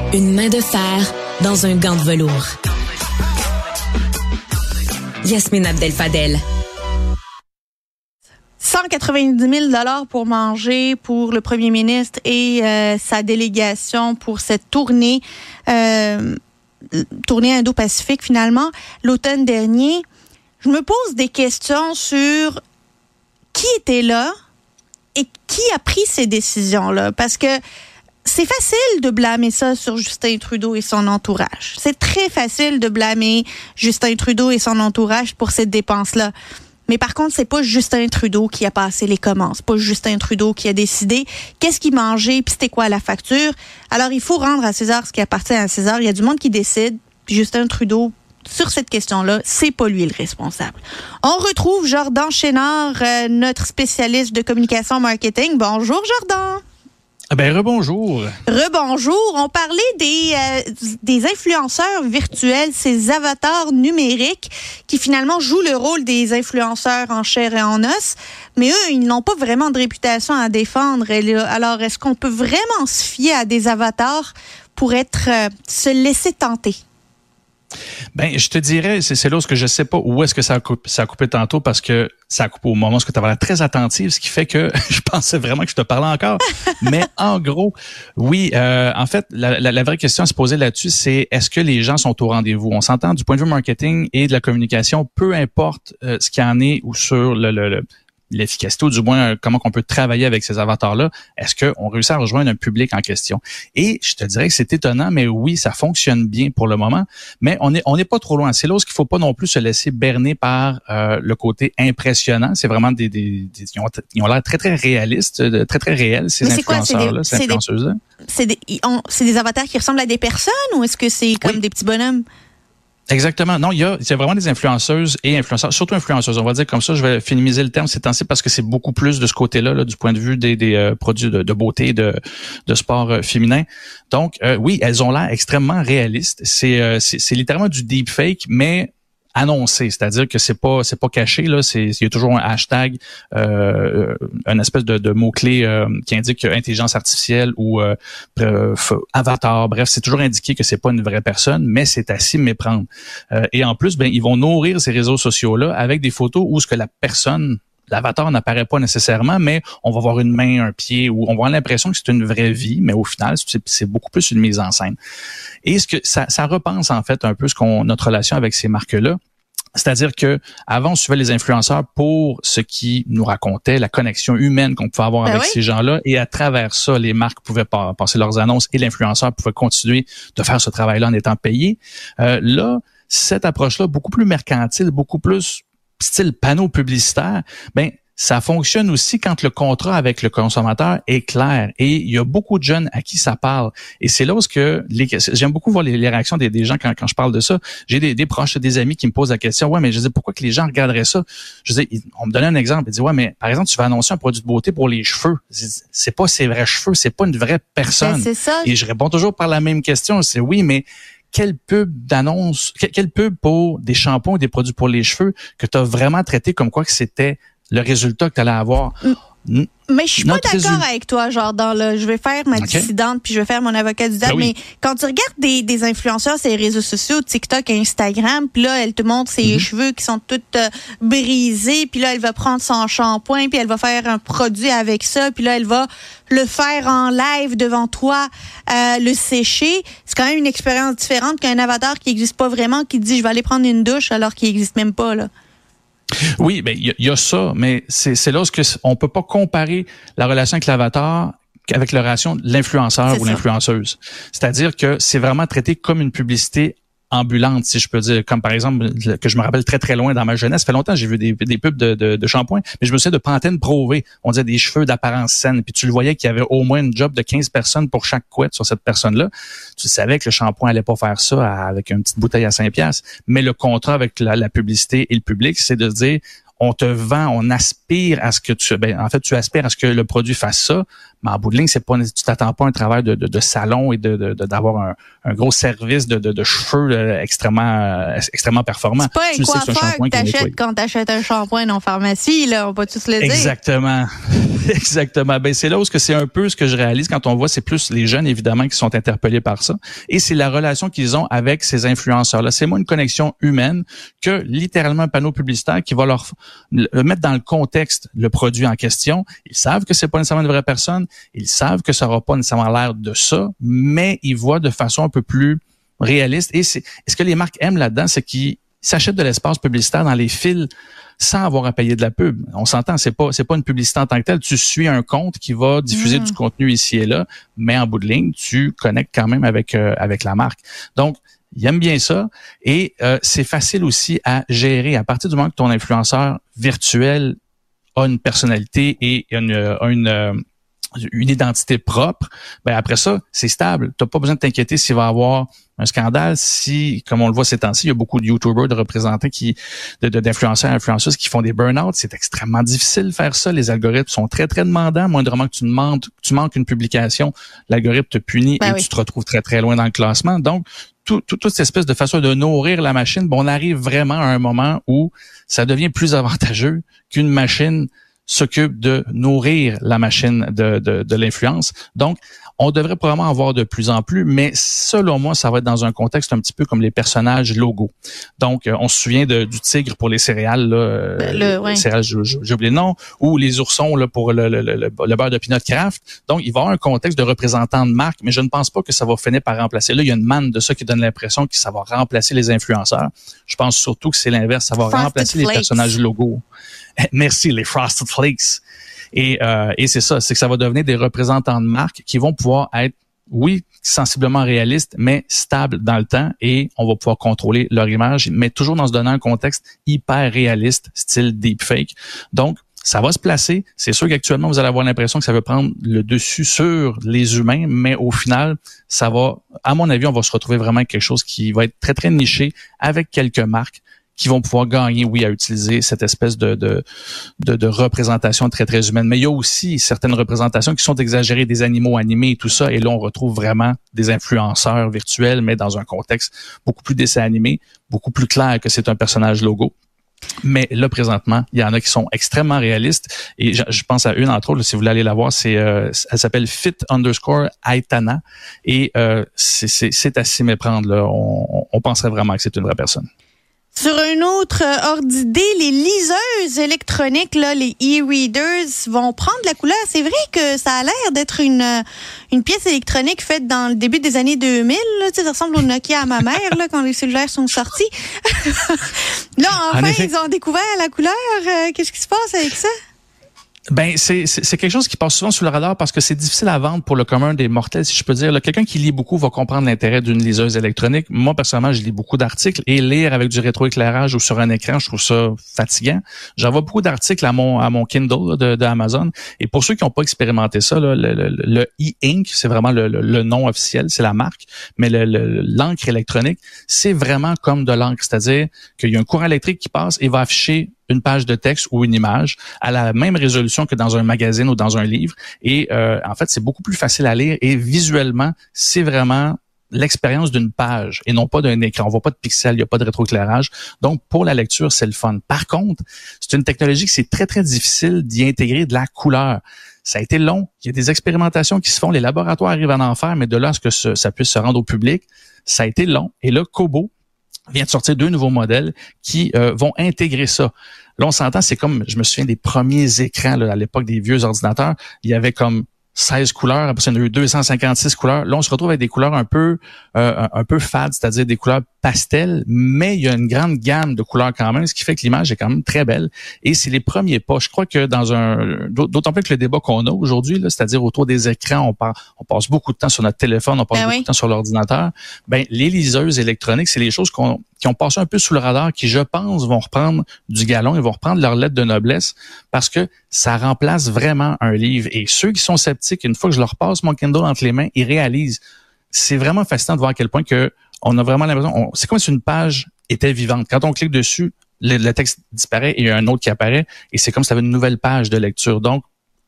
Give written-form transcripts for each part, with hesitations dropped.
Une main de fer dans un gant de velours. Yasmine Abdel-Fadel. 190 000 pour manger pour le premier ministre et sa délégation pour cette tournée Indo-Pacifique finalement l'automne dernier. Je me pose des questions sur qui était là et qui a pris ces décisions-là, parce que c'est facile de blâmer ça sur Justin Trudeau et son entourage. C'est très facile de blâmer Justin Trudeau et son entourage pour cette dépense-là. Mais par contre, c'est pas Justin Trudeau qui a passé les commandes. C'est pas Justin Trudeau qui a décidé qu'est-ce qu'il mangeait puis c'était quoi la facture. Alors, il faut rendre à César ce qui appartient à César. Il y a du monde qui décide. Puis Justin Trudeau, sur cette question-là, c'est pas lui le responsable. On retrouve Jordan Chénard, notre spécialiste de communication marketing. Bonjour, Jordan. Rebonjour. Rebonjour. On parlait des influenceurs virtuels, ces avatars numériques qui finalement jouent le rôle des influenceurs en chair et en os. Mais eux, ils n'ont pas vraiment de réputation à défendre. Alors, est-ce qu'on peut vraiment se fier à des avatars pour se laisser tenter? Je te dirais, c'est là où je sais pas où est-ce que ça a coupé tantôt, parce que ça a coupé au moment où tu avais l'air très attentive, ce qui fait que je pensais vraiment que je te parlais encore. Mais en gros, oui, en fait, la vraie question à se poser là-dessus, c'est est-ce que les gens sont au rendez-vous? On s'entend du point de vue marketing et de la communication, peu importe ce qu'il y en est ou sur l'efficacité, ou du moins comment on peut travailler avec ces avatars-là, est-ce qu'on réussit à rejoindre un public en question? Et je te dirais que c'est étonnant, mais oui, ça fonctionne bien pour le moment, mais on n'est pas trop loin. C'est là où il faut pas non plus se laisser berner par le côté impressionnant. C'est vraiment ils ont l'air très, très réalistes, très, très réels, ces influenceurs-là, ces influenceuses-là. C'est des avatars qui ressemblent à des personnes, ou est-ce que c'est comme des petits bonhommes? Exactement. Non, il y a vraiment des influenceuses et influenceurs, surtout influenceuses. On va dire comme ça, je vais féminiser le terme ces temps-ci parce que c'est beaucoup plus de ce côté-là, là, du point de vue des produits de beauté, de sport féminin. Donc, oui, elles ont l'air extrêmement réalistes. C'est littéralement du deepfake, mais annoncé, c'est-à-dire que c'est pas caché là, il y a toujours un hashtag, une espèce de mot-clé qui indique intelligence artificielle ou avatar, bref, c'est toujours indiqué que c'est pas une vraie personne, mais c'est à s'y méprendre. Et en plus, ils vont nourrir ces réseaux sociaux-là avec des photos où ce que l'avatar n'apparaît pas nécessairement, mais on va voir une main, un pied, ou on va avoir l'impression que c'est une vraie vie, mais au final, c'est beaucoup plus une mise en scène. Et ce que ça repense en fait un peu notre relation avec ces marques-là. C'est-à-dire que avant on suivait les influenceurs pour ce qui nous racontait la connexion humaine qu'on pouvait avoir avec ces gens-là, et à travers ça, les marques pouvaient passer leurs annonces et l'influenceur pouvait continuer de faire ce travail-là en étant payé. Là, cette approche-là, beaucoup plus mercantile, beaucoup plus style panneau publicitaire, ça fonctionne aussi quand le contrat avec le consommateur est clair. Et il y a beaucoup de jeunes à qui ça parle. Et c'est là où j'aime beaucoup voir les réactions des gens quand je parle de ça. J'ai des proches, des amis qui me posent la question, ouais, mais je dis, pourquoi que les gens regarderaient ça? Je dis, on me donnait un exemple. Ils disent, ouais, mais par exemple, tu vas annoncer un produit de beauté pour les cheveux. C'est pas ses vrais cheveux, c'est pas une vraie personne. C'est ça. Et je réponds toujours par la même question. C'est oui, mais quelle pub pour des shampoings ou des produits pour les cheveux que tu as vraiment traité comme quoi que c'était le résultat que tu allais avoir? Mais je suis pas d'accord avec toi, Jordan. Là, je vais faire ma dissidente puis je vais faire mon avocat du diable. Mais quand tu regardes des influenceurs sur les réseaux sociaux, TikTok et Instagram, puis là, elle te montre ses cheveux qui sont tous brisés, puis là, elle va prendre son shampoing, puis elle va faire un produit avec ça, puis là, elle va le faire en live devant toi, le sécher. C'est quand même une expérience différente qu'un avatar qui n'existe pas vraiment, qui dit « je vais aller prendre une douche » alors qu'il n'existe même pas, là. Oui, il y a ça, mais c'est là où on peut pas comparer la relation avec l'avatar avec la relation de l'influenceur ou l'influenceuse. C'est-à-dire que c'est vraiment traité comme une publicité ambulante, si je peux dire, comme par exemple, que je me rappelle très très loin dans ma jeunesse. Ça fait longtemps que j'ai vu des pubs de shampoing, mais je me souviens de Pantene Pro V. On disait des cheveux d'apparence saine, puis tu le voyais qu'il y avait au moins une job de 15 personnes pour chaque couette sur cette personne-là. Tu savais que le shampoing allait pas faire ça avec une petite bouteille à 5$, mais le contrat avec la publicité et le public, c'est de se dire, on te vend, on aspire à ce que tu aspires à ce que le produit fasse ça, Mais en bout de ligne, tu t'attends pas à un travail de salon et d'avoir un gros service de cheveux extrêmement performant. C'est pas un coiffeur que t'achètes quand t'achètes un shampoing en pharmacie, là, on va tous le dire. Exactement. Exactement. Ben, c'est là où c'est un peu ce que je réalise quand on voit, c'est plus les jeunes, évidemment, qui sont interpellés par ça. Et c'est la relation qu'ils ont avec ces influenceurs-là. C'est moins une connexion humaine que littéralement un panneau publicitaire qui va leur mettre dans le contexte le produit en question. Ils savent que c'est pas nécessairement une vraie personne. Ils savent que ça n'aura pas nécessairement l'air de ça, mais ils voient de façon un peu plus réaliste. Et ce que les marques aiment là-dedans, c'est qu'ils s'achètent de l'espace publicitaire dans les fils sans avoir à payer de la pub. On s'entend, c'est pas une publicité en tant que telle. Tu suis un compte qui va diffuser du contenu ici et là, mais en bout de ligne, tu connectes quand même avec la marque. Donc, ils aiment bien ça et c'est facile aussi à gérer. À partir du moment que ton influenceur virtuel a une personnalité et une identité propre, ben après ça, c'est stable. T'as pas besoin de t'inquiéter s'il va y avoir un scandale. Si, comme on le voit ces temps-ci, il y a beaucoup de YouTubers, de représentants d'influenceurs et influenceuses qui font des burn-out. C'est extrêmement difficile de faire ça. Les algorithmes sont très, très demandants. Moindrement que tu manques une publication, l'algorithme te punit et tu te retrouves très, très loin dans le classement. Donc, toute cette espèce de façon de nourrir la machine, on arrive vraiment à un moment où ça devient plus avantageux qu'une machine s'occupe de nourrir la machine de l'influence. Donc, on devrait probablement en voir de plus en plus, mais selon moi, ça va être dans un contexte un petit peu comme les personnages logos. Donc, on se souvient du tigre pour les céréales, là, les céréales, j'ai oublié le nom, ou les oursons là pour le beurre de peanut Kraft. Donc, il va y avoir un contexte de représentant de marque, mais je ne pense pas que ça va finir par remplacer. Là, il y a une manne de ça qui donne l'impression que ça va remplacer les influenceurs. Je pense surtout que c'est l'inverse, ça va remplacer les personnages logos. Merci, les Frosted Flakes. Et c'est ça, c'est que ça va devenir des représentants de marque qui vont pouvoir être, oui, sensiblement réalistes, mais stables dans le temps et on va pouvoir contrôler leur image, mais toujours dans se donnant un contexte hyper réaliste, style deepfake. Donc, ça va se placer. C'est sûr qu'actuellement, vous allez avoir l'impression que ça va prendre le dessus sur les humains, mais au final, ça va, à mon avis, on va se retrouver vraiment avec quelque chose qui va être très, très niché avec quelques marques qui vont pouvoir gagner, oui, à utiliser cette espèce de représentation très, très humaine. Mais il y a aussi certaines représentations qui sont exagérées, des animaux animés et tout ça. Et là, on retrouve vraiment des influenceurs virtuels, mais dans un contexte beaucoup plus dessin animé, beaucoup plus clair que c'est un personnage logo. Mais là, présentement, il y en a qui sont extrêmement réalistes. Et je pense à une, entre autres, là, si vous voulez aller la voir, elle s'appelle Fit_Aitana. Et c'est à s'y méprendre, là. On penserait vraiment que c'est une vraie personne. Sur un autre ordre d'idée, les liseuses électroniques, là, les e-readers, vont prendre la couleur. C'est vrai que ça a l'air d'être une pièce électronique faite dans le début des années 2000. Là, ça ressemble au Nokia à ma mère là, quand les cellulaires sont sortis. Là, enfin, ils ont découvert la couleur. Qu'est-ce qui se passe avec ça? Ben c'est quelque chose qui passe souvent sous le radar parce que c'est difficile à vendre pour le commun des mortels, si je peux dire. Là, quelqu'un qui lit beaucoup va comprendre l'intérêt d'une liseuse électronique. Moi, personnellement, je lis beaucoup d'articles et lire avec du rétroéclairage ou sur un écran, je trouve ça fatigant. J'envoie beaucoup d'articles à mon Kindle de Amazon. Et pour ceux qui n'ont pas expérimenté ça, là, le e-ink, c'est vraiment le nom officiel, c'est la marque. Mais l'encre électronique, c'est vraiment comme de l'encre, c'est-à-dire qu'il y a un courant électrique qui passe et va afficher une page de texte ou une image à la même résolution que dans un magazine ou dans un livre. Et en fait, c'est beaucoup plus facile à lire et visuellement, c'est vraiment l'expérience d'une page et non pas d'un écran. On voit pas de pixels, il n'y a pas de rétroéclairage. Donc, pour la lecture, c'est le fun. Par contre, c'est une technologie que c'est très, très difficile d'y intégrer de la couleur. Ça a été long. Il y a des expérimentations qui se font. Les laboratoires arrivent à en faire, mais de là à ce que ça puisse se rendre au public, ça a été long. Et là, Kobo vient de sortir 2 nouveaux modèles qui vont intégrer ça. Là, on s'entend, c'est comme, je me souviens des premiers écrans là, à l'époque des vieux ordinateurs, il y avait comme 16 couleurs, après ça, il y en a eu 256 couleurs. Là, on se retrouve avec des couleurs un peu fades, c'est-à-dire des couleurs pastel, mais il y a une grande gamme de couleurs quand même, ce qui fait que l'image est quand même très belle. Et c'est les premiers pas. Je crois que d'autant plus que le débat qu'on a aujourd'hui, là, c'est-à-dire autour des écrans, on passe beaucoup de temps sur notre téléphone, on passe beaucoup de temps sur l'ordinateur. Ben, les liseuses électroniques, c'est les choses qui ont passé un peu sous le radar, qui, je pense, vont reprendre du galon, ils vont reprendre leur lettre de noblesse parce que ça remplace vraiment un livre. Et ceux qui sont sceptiques, une fois que je leur passe mon Kindle entre les mains, ils réalisent. C'est vraiment fascinant de voir à quel point que on a vraiment l'impression, c'est comme si une page était vivante. Quand on clique dessus, le texte disparaît et il y a un autre qui apparaît et c'est comme si ça avait une nouvelle page de lecture. Donc,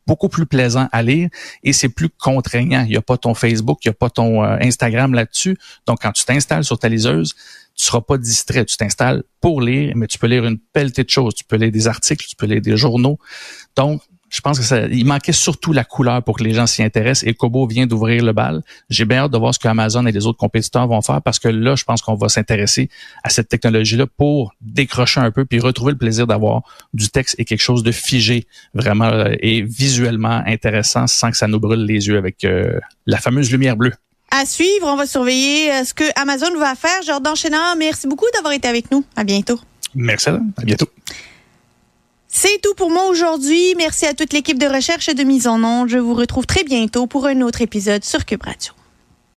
beaucoup plus plaisant à lire et c'est plus contraignant. Il n'y a pas ton Facebook, il n'y a pas ton Instagram là-dessus. Donc, quand tu t'installes sur ta liseuse, tu seras pas distrait. Tu t'installes pour lire, mais tu peux lire une pelletée de choses. Tu peux lire des articles, tu peux lire des journaux. Donc, je pense que il manquait surtout la couleur pour que les gens s'y intéressent et Kobo vient d'ouvrir le bal. J'ai bien hâte de voir ce que Amazon et les autres compétiteurs vont faire parce que là, je pense qu'on va s'intéresser à cette technologie-là pour décrocher un peu puis retrouver le plaisir d'avoir du texte et quelque chose de figé vraiment et visuellement intéressant sans que ça nous brûle les yeux avec la fameuse lumière bleue. À suivre, on va surveiller ce que Amazon va faire. Jordan Chénard, merci beaucoup d'avoir été avec nous. À bientôt. Merci, à bientôt. C'est tout pour moi aujourd'hui. Merci à toute l'équipe de recherche et de mise en onde. Je vous retrouve très bientôt pour un autre épisode sur Cube Radio.